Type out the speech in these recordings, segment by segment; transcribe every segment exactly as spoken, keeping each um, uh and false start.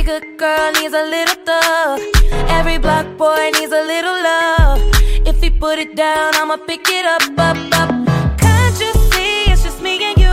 good girl needs a little thug. Every block boy needs a little love. If he put it down, I'ma pick it up, up, up. Can't you see it's just me and you?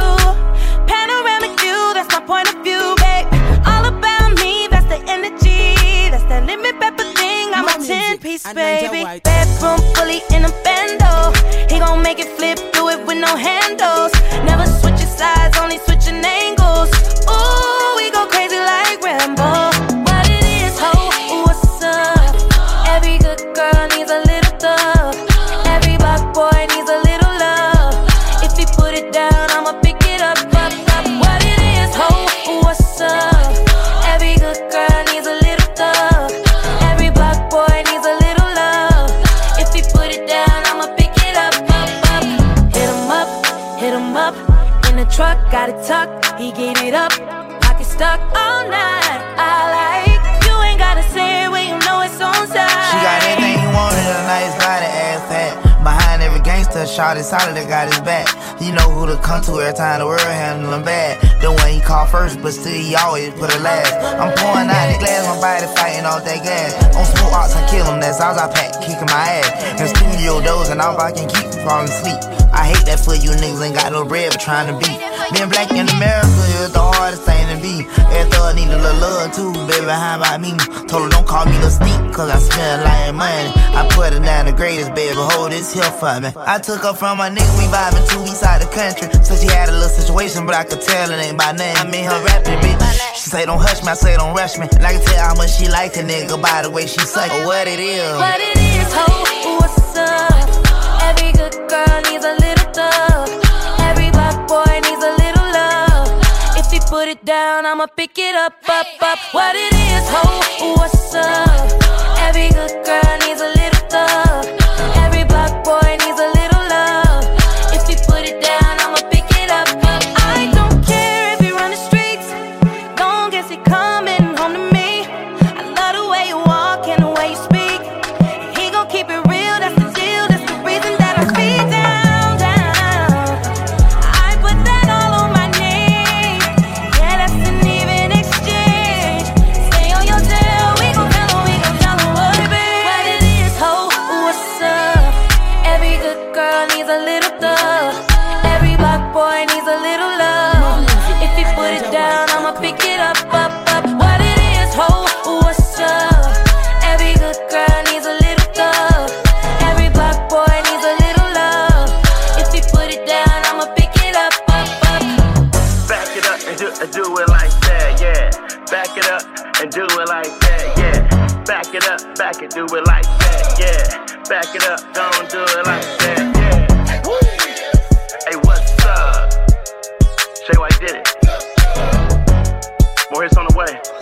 Panoramic view, that's my point of view, babe. All about me, that's the energy. That's that limit pepper thing, I'm a ten-piece, baby. Bedroom fully in a bando. He gon' make it flip, do it with no handles. Never switching sides, only switching angles. Ooh, we go crazy like Rambo. What it is, ho, what's up? Every good girl needs a little thug. Every black boy needs a little love. If he put it down, I'ma pick it up, up, up. What it is, ho, what's up? Every good girl needs a little thug. Every black boy needs a little love. If he put it down, I'ma pick it up, up, up. Hit him up, hit him up. In the truck, got it tucked, he get it up. Pocket stuck all night, I like. You ain't gotta say it when you know it's on side. She got everything you wanted, a nice body, ass fat. Behind every gangster, shot is solid, that got his back. You know who to come to every time the world handle him bad. The one he called first, but still he always put it last. I'm pouring out the glass, my body fighting off that gas. On smoke ox, I kill him, that's all I pack, kicking my ass. In studio doors, and all I can keep from falling asleep. I hate that for you niggas ain't got no bread but trying to beat. Being black in America is the hardest thing to be. Every thug need a little love too, baby, how about me? Told her don't call me Lil Sneak, cause I spend a lot of money. I put her down the greatest, baby, hold this here for me. I took her from my nigga, we vibing two weeks out the country. So she had a little situation, but I could tell it ain't by name. I mean her rapping, bitch. She say don't hush me, I say don't rush me. And I can tell how much she like a nigga by the way she suck it. What it is. What it is, ho, what's up? Every good girl needs a little thug. Every black boy needs a little love. If he put it down, I'ma pick it up, up, up. What it is, ho, what's up? Every good girl needs a little thug. Every black boy needs a little love. If he put it down, I'ma pick it up, up. I don't care if you run the streets, long as he coming home to me. I love the way you walk and the way you speak. He gon' keep it real, that's the deal. That's the reason that I speed down, down. I put that all on my name. Yeah, that's an even exchange. Stay on your tail, we gon' tell him, we gon' tell him what it be. What it is, ho, what's up? Every good girl needs a little thug. Every black boy needs a little love. If he put it down, I'ma pick it up, up, up. What it is, ho, what's up? Every good girl needs a little thug. Every black boy needs a little love. If he put it down, I'ma pick it up, up, up. Back it up and do, and do it like that, yeah. Back it up and do it like that, yeah. Back it up, back it, do it like that, yeah. Back it up, don't do it like that, yeah. Woo. Hey, what's up? Shay White did it. More hits on the way.